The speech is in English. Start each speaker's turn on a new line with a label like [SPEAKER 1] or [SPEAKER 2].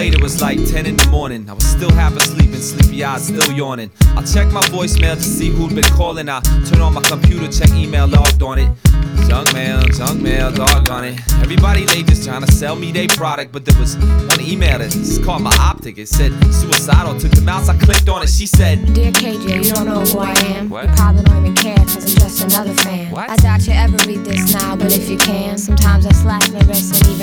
[SPEAKER 1] later, it was like 10 in the morning. I was still half asleep and sleepy eyes still yawning. I checked my voicemail to see who'd been calling. I turned on my computer, check email, logged on it. Junk mail, doggone it. Everybody late just trying to sell me their product, but there was one email that just caught my optic. It said suicidal, took the mouse, I clicked on it. She said,
[SPEAKER 2] Dear KJ, you don't know who I am.
[SPEAKER 1] What?
[SPEAKER 2] You probably don't even care, cause I'm just another fan.
[SPEAKER 1] What?
[SPEAKER 2] I doubt you ever read this now, but if you can, sometimes I slash lyrics and even